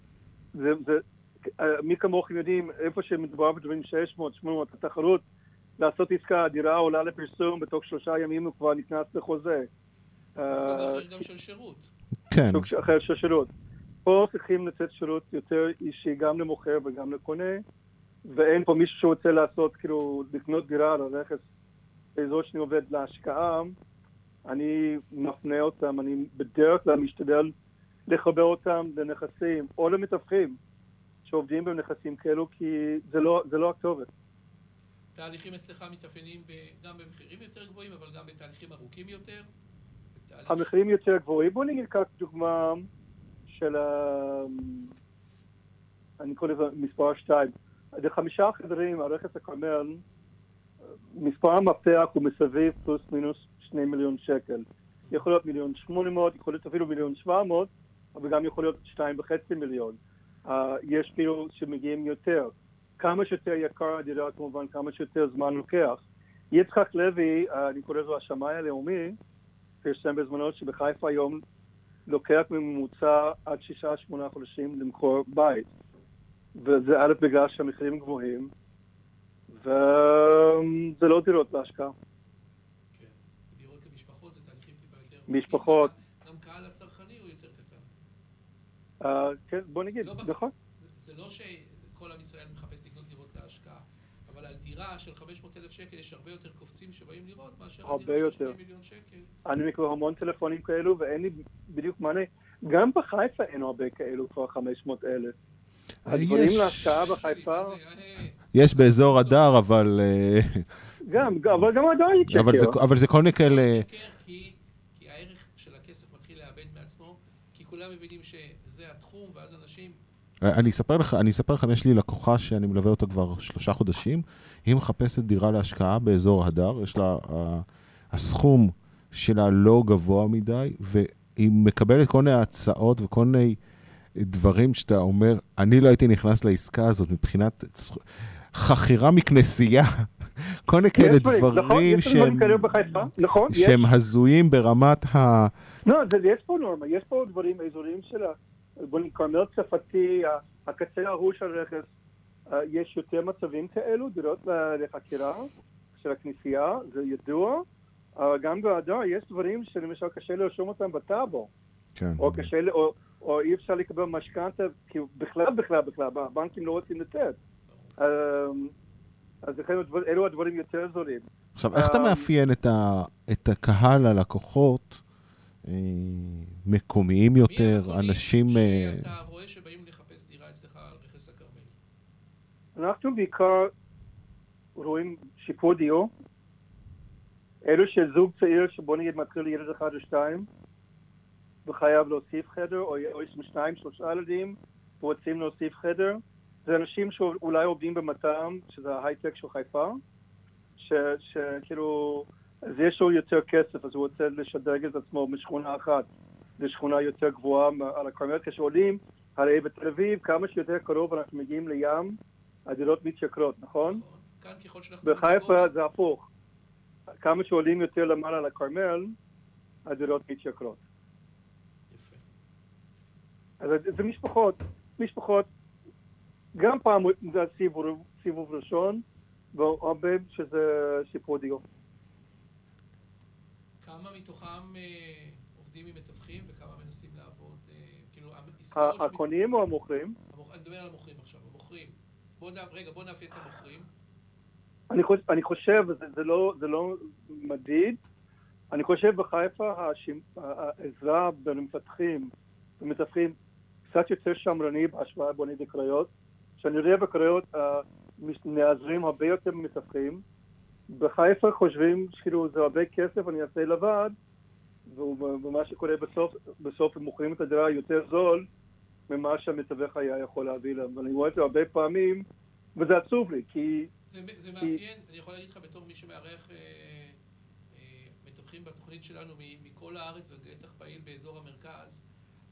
מי כמוך יודעים, איפה שמדובר בדברים שש מאות, שמונה מאות, התחרות, לעשות עסקה, הדירה עולה לפרסום, בתוך שלושה ימים הוא כבר נכנס לחוזה. סוג אחר גם של שירות. כן. סוג אחר של שירות. פה צריכים לתת שירות יותר אישי, גם למוכר וגם לקונה, ואין פה מישהו שרוצה לעשות, כאילו, לקנות דירה על הרכס, באזור שאני עובד להשקעה, אני מפנה אותם, אני בדרך כלל משתדל לחבר אותם לנכסים, או למתווכים שעובדים בנכסים כאלו, כי זה לא, זה לא הכתובת. תהליכים אצלך מתאפיינים גם במחירים יותר גבוהים, אבל גם בתהליכים ארוכים יותר? בתהליך... המחירים יותר גבוהים, בוא נגיד כך דוגמה של, אני קורא לזה מספר שתיים, זה חמישה חדרים, הרכס הכרמל, מספר המפתח הוא מסביב פלוס מינוס שני מיליון שקל. יכול להיות מיליון שמונה מאות, יכול להיות אפילו מיליון שבע מאות, אבל גם יכול להיות שתיים וחצי מיליון. Uh, יש כאילו שמגיעים יותר. כמה שיותר יקר הדירה, כמובן, כמה שיותר זמן לוקח. יצחק לוי, uh, אני קורא לזה השמאי הלאומי, פרסם בזמנו שבחיפה היום לוקח ממוצע עד שישה, שמונה חודשים למכור בית. וזה א' בגלל שהמחירים גבוהים, וזה לא דירות להשקעה. כן, דירות למשפחות זה תהליכים טיפה יותר... משפחות. גם קהל הצרכני הוא יותר קטן. כן, בוא נגיד, נכון. זה לא שכל עם ישראל מחפש לקנות דירות להשקעה, אבל אבל על דירה של חמש מאות אלף שקל יש הרבה יותר קופצים שבאים לראות מאשר על הרבה דירה של יותר. שמונים מיליון שקל. אני מכיר המון טלפונים כאלו, ואין לי בדיוק מענה. גם בחיפה אין הרבה כאלו כבר חמש מאות אלף. הדברים יש- להשקעה בחיפה, יש באזור הדר, אבל... אה, גם, אבל גם עדיין שקר. אבל זה- אבל זה כל מיני כאלה... כי כי הערך של הכסף מתחיל לאבד מעצמו, כי כולם מבינים שזה התחום, ואז אנשים... אני אספר לך, אני אספר לך, יש לי לקוחה שאני מלווה אותה כבר שלושה חודשים, היא מחפשת דירה להשקעה באזור הדר, יש לה, ה- הסכום שלה לא גבוה מדי, והיא מקבלת כל מיני הצעות וכל מיני דברים שאתה אומר, אני לא הייתי נכנס לעסקה הזאת מבחינת חכירה מכנסייה, כל מיני כאלה יש דברים, נכון, דברים יש דברים שהם, כאלו בחיפה, נכון, יש. שהם הזויים ברמת ה... לא, זה, יש פה נורמה, יש פה דברים, אזורים של ה... בוא נגיד, כרמל צרפתי, ה- הקצה ההוא של הרכס, אה, יש יותר מצבים כאלו, דירות ל- לחקירה של הכנסייה, זה ידוע, אבל גם בהדר יש דברים שלמשל קשה לרשום אותם בטאבו, כן. או קשה, ל- או, או אי אפשר לקבל משכנתה, כי בכלל, בכלל, בכלל, הבנקים לא רוצים לתת. אה, אז לכן הדבר- אלו הדברים יותר זולים. עכשיו, איך אתה אה, מאפיין את, ה, את הקהל הלקוחות, אה, מקומיים יותר, אנשים... אה, אתה רואה שבאים לחפש דירה אצלך על רכס הכרמל. אנחנו בעיקר רואים שיפור דיור. אלו שזוג צעיר שבוא נגיד מתחיל ילד אחד או שתיים וחייב להוסיף חדר, או או יש שניים, שלושה ילדים ורוצים להוסיף חדר, זה אנשים שאולי עובדים במטעם, שזה ההייטק של חיפה, ש- שכאילו, אז יש לו יותר כסף, אז הוא רוצה לשדרג את עצמו משכונה אחת לשכונה יותר גבוהה על הכרמל. כשעולים, הרי בתל אביב, כמה שיותר קרוב אנחנו מגיעים לים, הדירות מתייקרות, נכון? כאן ככל שאנחנו... בחיפה זה הפוך. כמה שעולים יותר למעלה על הכרמל, הדירות מתייקרות. יפה. אז זה משפחות, משפחות, גם פעם זה סיבוב, סיבוב ראשון, והרבה שזה שיפור דיור. כמה מתוכם אה, עובדים עם מתווכים וכמה מנסים לעבוד, אה, כאילו, עסקאות... שמת- הקונים או המוכרים? המוכ- אני מדבר על המוכרים עכשיו, המוכרים. בוא נ... רגע, בוא נאפיין את המוכרים. אני חושב, אני חושב זה, זה, לא, זה לא מדיד, אני חושב בחיפה השימ... העזרה בין המפתחים ומתווכים קצת יותר שמרני בהשוואה בוא נגיד לקריות, שאני יודע בקריות uh, נעזרים הרבה יותר ממתווכים, בחיפה חושבים שכאילו זה הרבה כסף, אני אעשה לבד, ומה שקורה בסוף, בסוף הם מוכרים את הדירה יותר זול ממה שהמתווך היה יכול להביא להם, ואני רואה את זה הרבה פעמים, וזה עצוב לי, כי... זה, זה מאפיין, אני יכול להגיד לך בתור מי שמארח אה, אה, מתווכים בתוכנית שלנו מ- מכל הארץ ובטח פעיל באזור המרכז,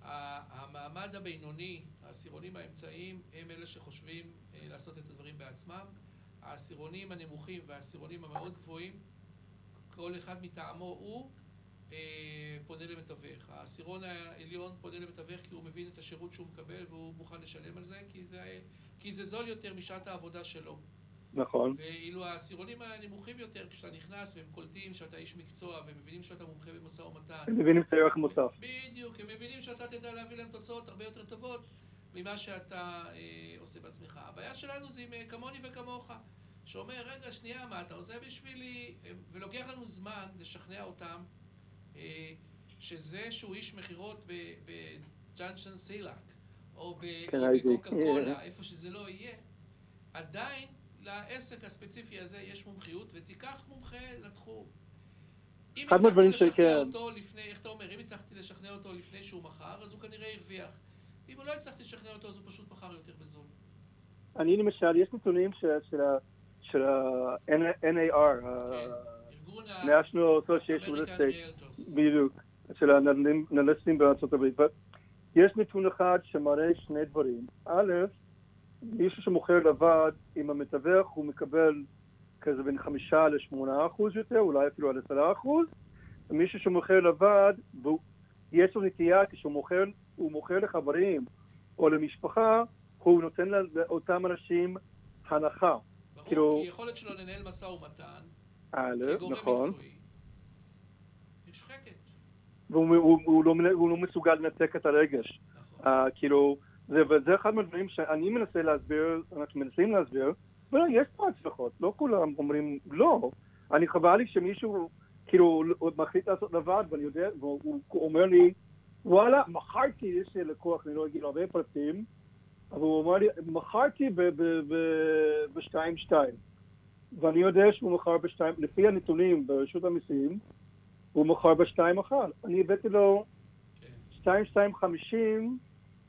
המעמד הבינוני, העשירונים האמצעיים, הם אלה שחושבים אה, לעשות את הדברים בעצמם. העשירונים הנמוכים והעשירונים המאוד גבוהים, כל אחד מטעמו הוא אה, פונה למתווך. העשירון העליון פונה למתווך כי הוא מבין את השירות שהוא מקבל והוא מוכן לשלם על זה, כי זה, כי זה זול יותר משעת העבודה שלו. נכון. ואילו העשירונים הנמוכים יותר, כשאתה נכנס והם קולטים שאתה איש מקצוע והם מבינים שאתה מומחה במשא ומתן. הם מבינים את הערך מוסף. בדיוק, הם מבינים שאתה תדע להביא להם תוצאות הרבה יותר טובות ממה שאתה אה, עושה בעצמך. הבעיה שלנו זה עם אה, כמוני וכמוך, שאומר, רגע, שנייה, מה אתה עושה בשבילי? אה, ולוקח לנו זמן לשכנע אותם אה, שזה שהוא איש מכירות בג'אנשן סילק, או ב- כן, או הייתי. בקוקה קולה, איפה שזה לא יהיה, עדיין לעסק הספציפי הזה יש מומחיות, ותיקח מומחה לתחום. אם אחד מהדברים הצלחתי לשכנע שכן. אותו לפני, איך אתה אומר, אם הצלחתי לשכנע אותו לפני שהוא מכר, אז הוא כנראה הרוויח. אם הוא לא הצלחתי לשכנע אותו, אז הוא פשוט מכר יותר בזול. אני למשל, יש נתונים של, של, ה- של ה-N A R, ה-National Association of Estate, בדיוק, של האנליסטים בארצות הברית. יש נתון אחד שמראה שני דברים. א', מישהו שמוכר לבד עם המתווך הוא מקבל כזה בין חמישה לשמונה אחוז יותר, אולי אפילו עד עשרה אחוז. ומישהו שמוכר לבד, יש לו נטייה כשהוא מוכר, הוא מוכר לחברים או למשפחה, הוא נותן לאותם אנשים הנחה. ברור, כאילו, כי יכולת שלו לנהל משא ומתן, א', כגורם נכון. מקצועי, נשחקת. והוא הוא, הוא לא, הוא לא מסוגל לנתק את הרגש. Uh, כאילו, זה, וזה אחד מהדברים שאני מנסה להסביר, אנחנו מנסים להסביר, אבל יש פה הצלחות, לא כולם אומרים לא. אני חבל לי שמישהו כאילו מחליט לעשות לבד, ואני יודע, והוא אומר לי, וואלה, מכרתי, יש לי לקוח, אני לא אגיד הרבה פרטים, אבל הוא אומר לי, מכרתי ב-שתיים שתיים. ואני יודע שהוא מכר בשתיים, לפי הנתונים ברשות המיסים, הוא מכר בשתיים אחת. אני הבאתי לו שתיים שתיים חמישים,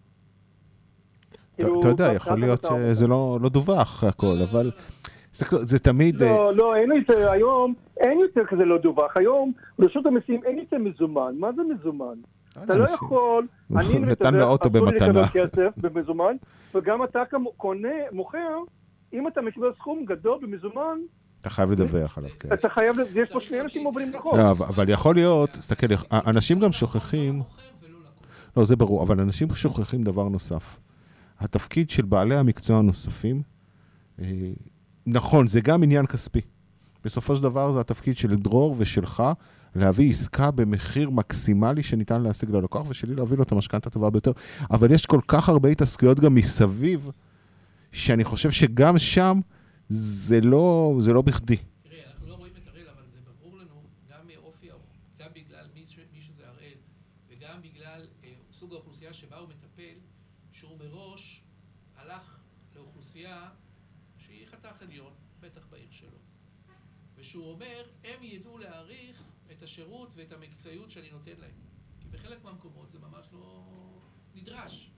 אתה יודע, יכול להיות שזה לא דווח הכל, אבל זה תמיד... לא, לא, אין יותר, היום, אין יותר כזה לא דווח. היום, ברשות המיסים אין יותר מזומן. מה זה מזומן? אתה לא יכול, אני נתן לאוטו במתנה. כסף במזומן, וגם אתה קונה, מוכר, אם אתה מקבל סכום גדול במזומן, אתה חייב לדווח עליו, כן. אתה חייב, יש פה שני אנשים עוברים לחוק. לא, אבל יכול להיות, תסתכל, אנשים גם שוכחים, לא, זה ברור, אבל אנשים שוכחים דבר נוסף. התפקיד של בעלי המקצוע הנוספים, נכון, זה גם עניין כספי. בסופו של דבר זה התפקיד של דרור ושלך, להביא עסקה במחיר מקסימלי שניתן להשיג ללקוח, ושלי להביא לו את המשכנתא הטובה ביותר. אבל יש כל כך הרבה התעסקויות גם מסביב, שאני חושב שגם שם זה לא, זה לא בכדי. תראה, אנחנו לא רואים את הראל, אבל זה ברור לנו, גם מאופי, גם בגלל מי, מי שזה הראל, וגם בגלל אה, סוג האוכלוסייה שבה הוא מטפל, שהוא מראש הלך לאוכלוסייה שהיא חתך עליון, בטח בעיר שלו. ושהוא אומר, הם ידעו להעריך את השירות ואת המקצועיות שאני נותן להם. כי בחלק מהמקומות זה ממש לא נדרש.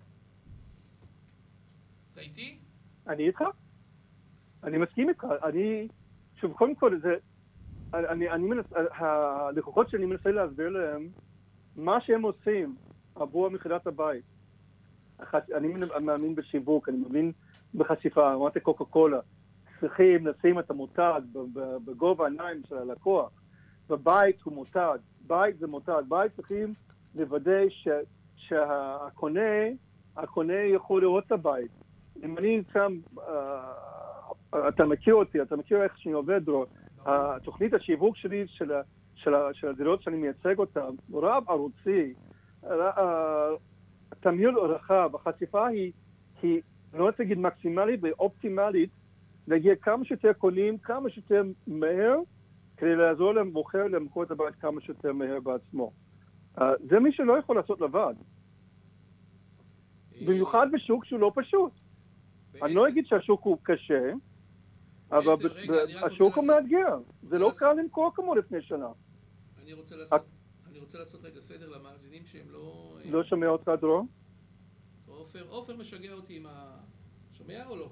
אתה איתי? אני איתך. אני מסכים איתך. אני, שוב, קודם כל, זה, אני, אני מנס, הלקוחות שאני מנסה להסביר להם, מה שהם עושים עבור מכירת הבית. אני מאמין בשיווק, אני מאמין בחשיפה, אמרתי קוקה קולה. צריכים לשים את המותג בגובה העיניים של הלקוח. ובית הוא מותג. בית זה מותג. בית צריכים לוודא ש, שהקונה, הקונה יכול לראות את הבית. אם אני שם, אתה מכיר אותי, אתה מכיר איך שאני עובד, דרור. התוכנית השיווק שלי, של, של, של הדירות שאני מייצג אותן, רב ערוצי, תמהיל רחב, החשיפה היא, היא, אני לא רוצה להגיד מקסימלית ואופטימלית, להגיע כמה שיותר קונים, כמה שיותר מהר, כדי לעזור להם מוכר למכור את הבית כמה שיותר מהר בעצמו. Uh, זה מי שלא יכול לעשות לבד. במיוחד בשוק שהוא לא פשוט. אני לא אגיד שהשוק הוא קשה, אבל השוק הוא מאתגר. זה לא קל למכור כמו לפני שנה. אני רוצה לעשות, אני רוצה לעשות רגע סדר למאזינים שהם לא... לא שומע אותך, דרור? עופר, עופר משגע אותי עם ה... שומע או לא?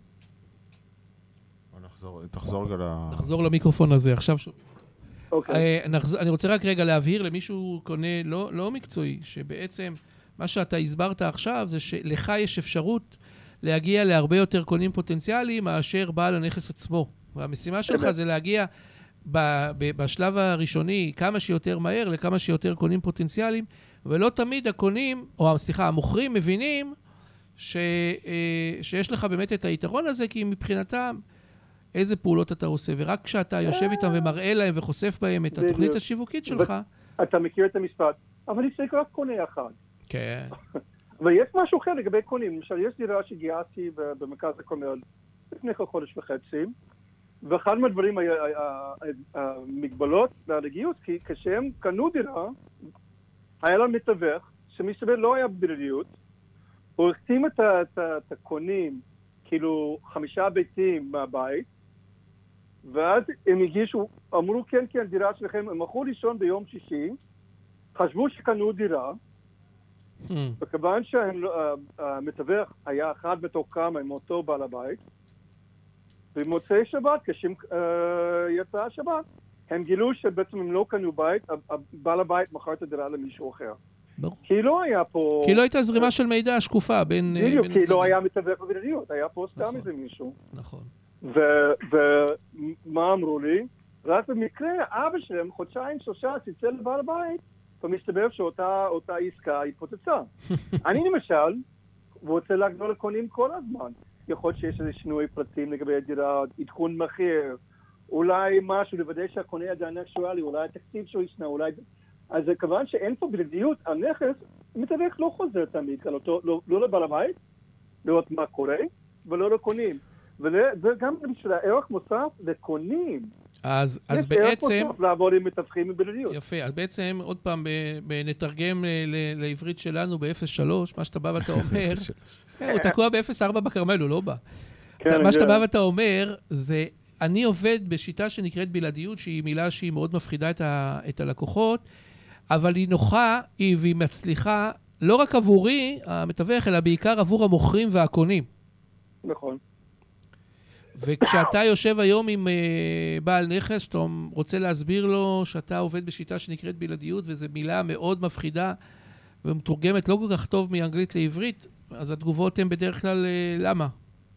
נחזור, תחזור רגע ל... תחזור למיקרופון הזה, עכשיו שומעים אותו. אוקיי. אני רוצה רק רגע להבהיר למישהו קונה לא, לא מקצועי, שבעצם מה שאתה הסברת עכשיו זה שלך יש אפשרות להגיע להרבה יותר קונים פוטנציאליים מאשר בעל הנכס עצמו. והמשימה שלך זה להגיע בשלב הראשוני כמה שיותר מהר לכמה שיותר קונים פוטנציאליים, ולא תמיד הקונים, או סליחה, המוכרים מבינים ש, שיש לך באמת את היתרון הזה, כי מבחינתם איזה פעולות אתה עושה, ורק כשאתה יושב איתם ומראה להם וחושף בהם את התוכנית השיווקית שלך. אתה מכיר את המשפט, אבל יש רק קונה אחד. כן. ויש משהו אחר לגבי קונים. למשל, יש דירה שגייסתי במרכז הכרמל לפני חודש וחצי, ואחד מהדברים היה המגבלות לגיוס, כי כשהם קנו דירה, היה להם מתווך, שמסתבר לא היה בבלעדיות, הוא החתים את הקונים, כאילו חמישה ביתים מהבית, ואז הם הגישו, אמרו כן, כן, דירה שלכם, הם הלכו לישון ביום שישי, חשבו שקנו דירה, וכיוון שהמתווך היה אחד מתוך כמה עם אותו בעל הבית, במוצאי שבת, כשיצאה השבת, הם גילו שבעצם הם לא קנו בית, בעל הבית מכר את הדירה למישהו אחר. ברור. כי לא היה פה... כי לא הייתה זרימה של מידע שקופה בין... בדיוק, כי לא היה מתווך בבלעדיות, היה פה סתם איזה מישהו. נכון. ומה אמרו לי? רק במקרה, אבא שלהם, חודשיים, שלושה, צלצל לבעל הבית, ומסתבר שאותה עסקה היא פוצצה. אני למשל, רוצה לגדול לקונים כל הזמן. יכול להיות שיש איזה שינוי פרטים לגבי הדירה, עדכון מחיר, אולי משהו לוודא שהקונה עדיין אקטואלי, אולי התקציב שהוא ישנה, אולי... אז כיוון שאין פה בלעדיות, הנכס, מתווך לא חוזר תמיד, לא, לא, לא לבעל הבית, לראות מה קורה, ולא לקונים. וגם בשביל הערך מוסף לקונים. אז, אז יש בעצם... ערך מוסף לעבוד עם מתווכים מבלעדיות. יפה, אז בעצם, עוד פעם, ב, ב, נתרגם ל, ל, לעברית שלנו ב-אפס שלוש, מה שאתה בא ואתה אומר, הוא תקוע ב-אפס ארבע בכרמל, הוא לא בא. כן, מה שאתה בא ואתה אומר, זה, אני עובד בשיטה שנקראת בלעדיות, שהיא מילה שהיא מאוד מפחידה את, ה, את הלקוחות, אבל היא נוחה, היא, והיא מצליחה, לא רק עבורי, המתווך, אלא בעיקר עבור המוכרים והקונים. נכון. וכשאתה יושב היום עם uh, בעל נכס, שאתה רוצה להסביר לו שאתה עובד בשיטה שנקראת בלעדיות, וזו מילה מאוד מפחידה, ומתורגמת לא כל כך טוב מאנגלית לעברית, אז התגובות הן בדרך כלל, uh, למה?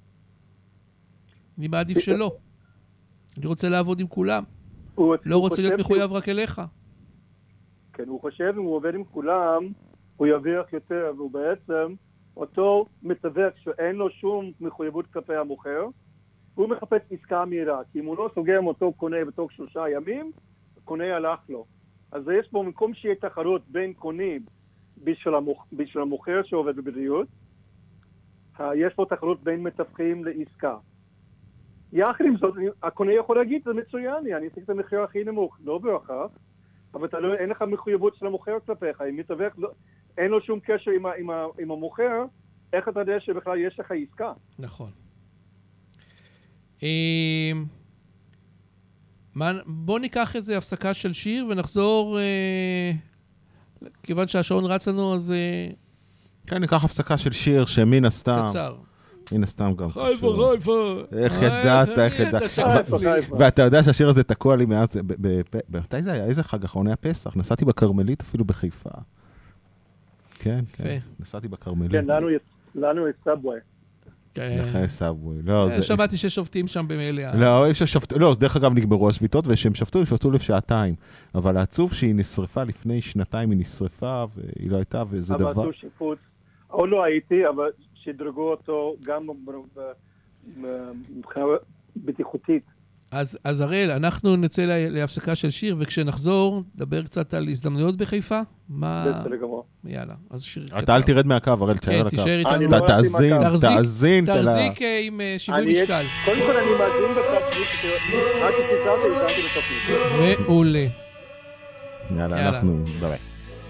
אני מעדיף שלא. אני רוצה לעבוד עם כולם. לא רוצה להיות מחויב רק אליך. כן, הוא חושב, אם הוא עובד עם כולם, הוא ירוויח יותר, והוא בעצם, אותו מתווך שאין לו שום מחויבות כלפי המוכר, הוא מחפש עסקה מהירה, כי אם הוא לא סוגר עם אותו קונה בתוך שלושה ימים, הקונה הלך לו. אז יש פה, במקום שיהיה תחרות בין קונים בשביל, המוכ... בשביל המוכר שעובד בבלעדיות, יש פה תחרות בין מתווכים לעסקה. יחד עם זאת, הקונה יכול להגיד, זה מצוין, אני אשיג את המחיר הכי נמוך, לא בהכרח, אבל אתה לא, אין לך מחויבות של המוכר כלפיך, אם מתווך, לא, אין לו שום קשר עם, ה, עם, ה, עם המוכר, איך אתה יודע שבכלל יש לך עסקה? נכון. בוא ניקח איזה הפסקה של שיר ונחזור, כיוון שהשעון רץ לנו, אז... כן, ניקח הפסקה של שיר שמן הסתם... קצר. מן הסתם גם... חיפה, חיפה. איך ידעת, איך ידעת. ואתה יודע שהשיר הזה תקוע לי מאז... מתי זה היה? איזה חג אחרון היה פסח? נסעתי בכרמלית אפילו בחיפה. כן, כן. נסעתי בכרמלית. כן, לנו יש סאבווי. לכי סאבווי. שמעתי ששופטים שם במיליה. לא, דרך אגב נגמרו השביתות, ושהם שפטו, הם שפטו לשעתיים. אבל העצוב שהיא נשרפה לפני שנתיים, היא נשרפה, והיא לא הייתה, וזה דבר... אבל עשו שיפוץ. או לא הייתי, אבל שדרגו אותו גם מבחינה בטיחותית. אז, אז הראל, אנחנו נצא להפסקה של שיר, וכשנחזור, נדבר קצת על הזדמנויות בחיפה. מה... בסדר גמור. יאללה, אז שיר קצר. אתה אל תרד מהקו, הראל, תשאר על הקו. כן, תשאר איתנו. אתה תאזין, תאזין. תחזיק עם שיווי משקל. קודם כל אני מאזין בתוכנית, רק שסיסרתי, איתנתי בתוכנית. מעולה. יאללה, אנחנו... ביי.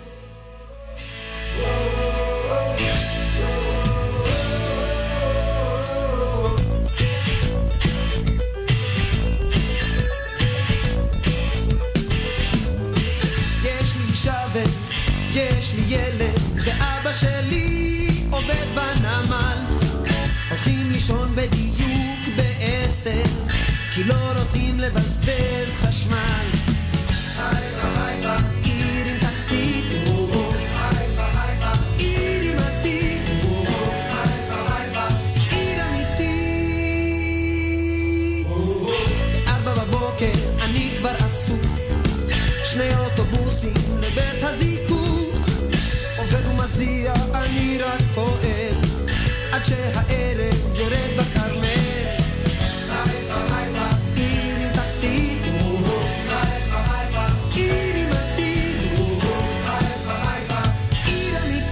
יש לי ילד ואבא שלי עובד בנמל, הולכים לישון בדיוק בעשר כי לא רוצים לבזבז חשמל. חיפה חיפה עיר עם תחתית, חיפה חיפה עיר עם עתיד, חיפה חיפה עיר אמיתית. ארבע בבוקר אני כבר עסוק, שני אוטובוסים לבית הזיקוק, עובד ומזיע אני רק פועל עד שהערב יורד בכרמל. חיפה חיפה עיר עם תחתית, חיפה חיפה עיר עם עתיד, חיפה חיפה עיר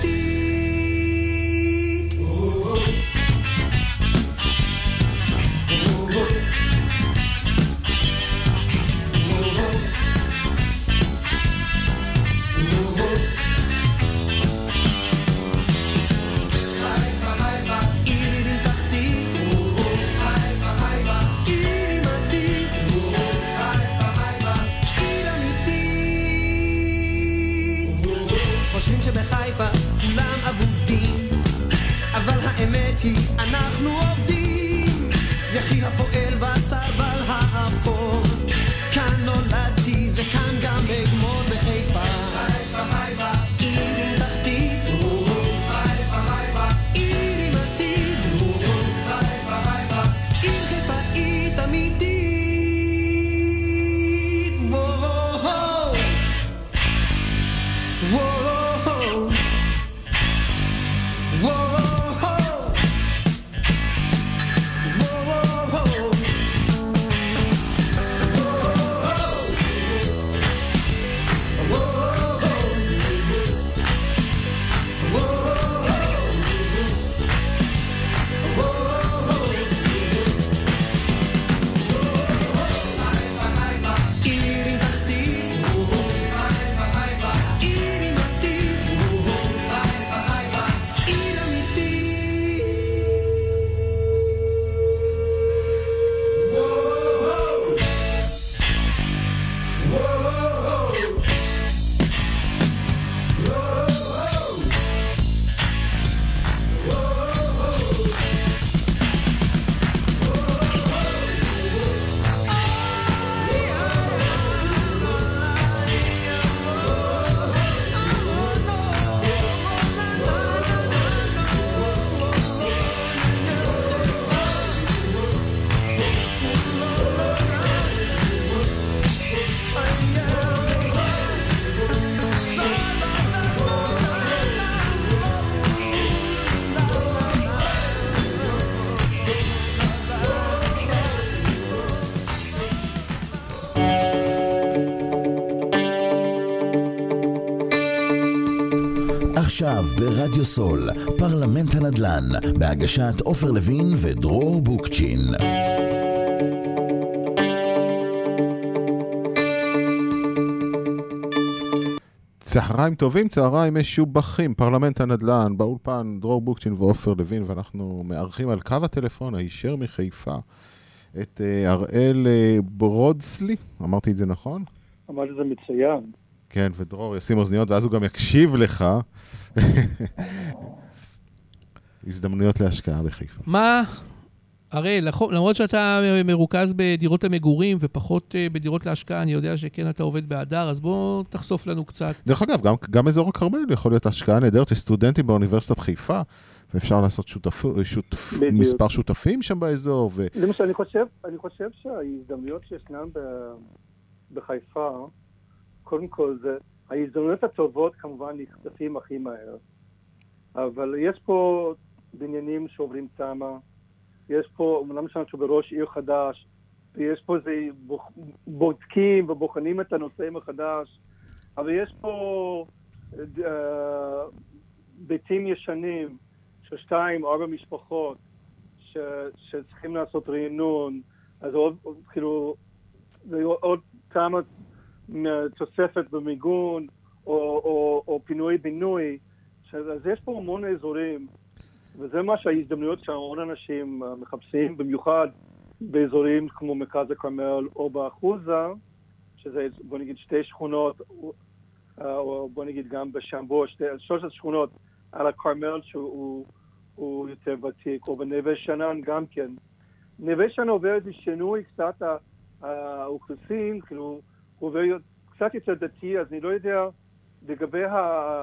אמיתית. שבחיפה כולם עבודים, אבל האמת היא אנחנו עובדים. יחי הפועל והסרבל האפור, כאן נולדתי וכאן גם אגמור בחיפה. חיפה חיפה עיר עם תחתית, חיפה חיפה עיר עם עתיד, חיפה חיפה עיר חיפאית אמיתית. וואו וואו עכשיו ברדיו סול, פרלמנט הנדל"ן, בהגשת עופר לוין ודרור בוקצ'ין. צהריים טובים, צהריים משובחים, פרלמנט הנדל"ן, באולפן דרור בוקצ'ין ועופר לוין, ואנחנו מארחים על קו הטלפון הישר מחיפה את uh, אראל uh, ברודסלי, אמרתי את זה נכון? אמרתי את זה מצוין. כן, ודרור ישים אוזניות, ואז הוא גם יקשיב לך. הזדמנויות להשקעה בחיפה. מה? הרי למרות שאתה מרוכז בדירות המגורים ופחות בדירות להשקעה, אני יודע שכן אתה עובד באדר, אז בוא תחשוף לנו קצת. דרך אגב, גם, גם אזור הכרמל יכול להיות השקעה נהדרת, יש סטודנטים באוניברסיטת חיפה, ואפשר לעשות שותפ... שותפ... מספר שותפים שם באזור. ו... למשל, אני חושב, אני חושב שההזדמנויות שישנן ב... בחיפה, קודם כל זה, ההזדמנויות הטובות כמובן נחשפים הכי מהר, אבל יש פה בניינים שעוברים תמה, יש פה, אומנם שאני בראש עיר חדש, ויש פה איזה בודקים ובוחנים את הנושא מחדש, אבל יש פה uh, ביתים ישנים של שתיים, ארבע משפחות ש, שצריכים לעשות רענון, אז עוד, כאילו, זה עוד כמה תוספת במיגון או, או, או פינוי בינוי, אז יש פה המון אזורים, וזה מה שההזדמנויות שהמון אנשים מחפשים, במיוחד באזורים כמו מרכז הכרמל או באחוזה, שזה בוא נגיד שתי שכונות, או בוא נגיד גם בשמבו, שלושת שכונות על הכרמל שהוא הוא יותר ותיק, או בנווה שאנן גם כן. נווה שאנן עובר איזה שינוי קצת האוכלוסין, כאילו הוא עובר קצת יותר דתי, אז אני לא יודע לגבי ה...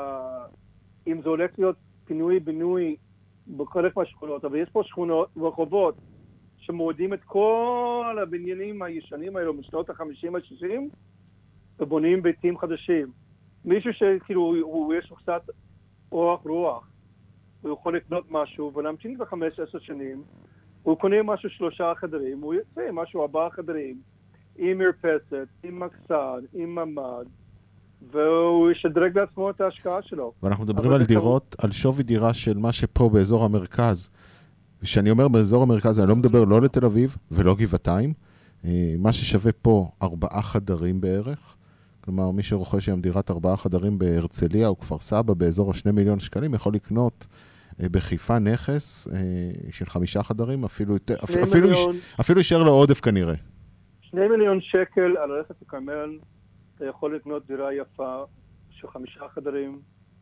אם זה הולך להיות פינוי-בינוי בכל מהשכונות, אבל יש פה שכונות ורחובות שמועדים את כל הבניינים הישנים האלו משנות ה-חמישים ה-שישים ובונים ביתים חדשים. מישהו שכאילו הוא, הוא יש לו קצת אורך רוח, הוא יכול לקנות משהו ולהמתין בחמש עשר שנים, הוא קונה משהו שלושה חדרים, הוא יוצא משהו ארבעה חדרים, עם מרפסת, עם מקסד, עם ממד, והוא ישדרג לעצמו את ההשקעה שלו. ואנחנו מדברים על דירות, על שווי דירה של מה שפה באזור המרכז. ושאני אומר באזור המרכז, אני לא מדבר לא לתל אביב ולא גבעתיים. מה ששווה פה ארבעה חדרים בערך. כלומר, מי שרוכש היום דירת ארבעה חדרים בהרצליה או כפר סבא באזור השני מיליון שקלים, יכול לקנות בחיפה נכס של חמישה חדרים, אפילו, אפילו, אפילו יישאר לו עודף כנראה. שני מיליון שקל על הלכת הכרמל, אתה יכול לקנות דירה יפה של חמישה חדרים.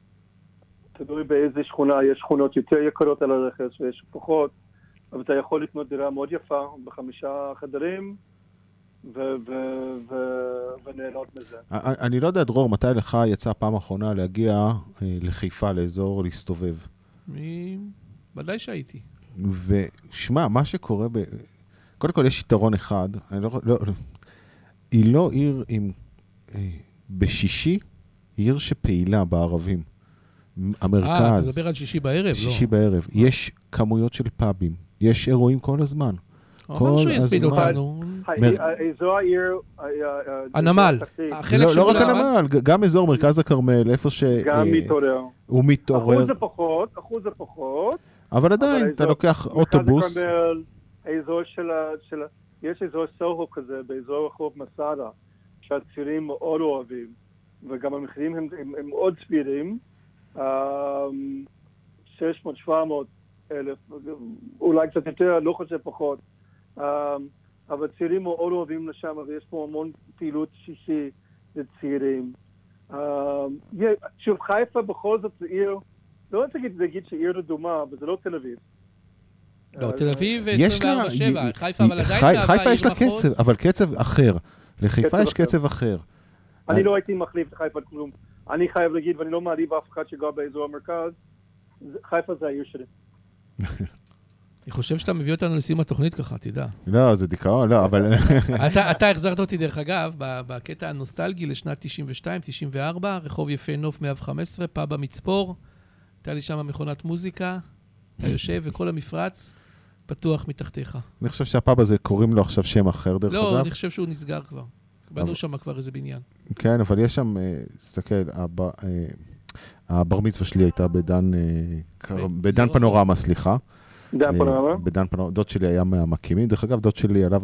תדעי באיזה שכונה, יש שכונות יותר יקרות על הרכס ויש פחות, אבל אתה יכול לקנות דירה מאוד יפה בחמישה חדרים ו- ו- ו- וליהנות מזה. אני לא יודע, דרור, מתי לך יצא פעם האחרונה להגיע לחיפה, לאזור, להסתובב? ודאי שהייתי. ושמע, מה שקורה ב... קודם כל יש יתרון אחד, אני לא, לא, היא לא עיר עם, אה, בשישי, עיר שפעילה בערבים. המרכז. אה, אתה מדבר על שישי בערב? שישי לא. בערב. יש כמויות של פאבים, יש אירועים כל הזמן. אמר שהוא יספיד אותנו. זו העיר... הנמל. לא רק הנמל, גם אזור מרכז הכרמל, איפה ש... גם מתעורר. הוא מתעורר. אחוז זה פחות, אחוז זה פחות. אבל עדיין, אתה לוקח אוטובוס. מרכז הכרמל, האזור של ה... יש אזור סוהו כזה, באזור רחוב מסעדה, שהצעירים מאוד אוהבים, וגם המחירים הם, הם, הם מאוד סבירים, שש מאות שבע מאות אלף, אולי קצת יותר, לא חושב פחות, אבל צעירים מאוד אוהבים לשם, ויש פה המון פעילות שישי לצעירים. שוב, חיפה בכל זאת זה עיר, לא רוצה להגיד שהיא עיר אדומה, אבל זה לא תל אביב. לא, תל אביב עשרים וארבע שבע, חיפה, אבל עדיין תאווה, חיפה יש לה קצב, אבל קצב אחר. לחיפה יש קצב אחר. אני לא הייתי מחליף לחיפה כלום. אני חייב להגיד, ואני לא מעליב אף אחד שגר באזור המרכז, חיפה זה העיר שלי. אני חושב שאתה מביא אותנו לסיום התוכנית ככה, תדע. לא, זה דיכאון, לא, אבל... אתה החזרת אותי דרך אגב, בקטע הנוסטלגי לשנת תשעים ושתיים תשעים וארבע, רחוב יפה נוף מאה וחמש עשרה, פאבה מצפור, הייתה לי שם מכונת מוזיקה, אתה יושב וכל המפרץ פתוח מתחתיך. אני חושב שהפאב הזה קוראים לו עכשיו שם אחר דרך אגב. לא, אני חושב שהוא נסגר כבר. בנו שם כבר איזה בניין. כן, אבל יש שם, תסתכל, הבר מצווה שלי הייתה בדן, בדן פנורמה, סליחה. דן פנורמה? בדן פנורמה, דוד שלי היה מהמקימים, דרך אגב, דוד שלי עליו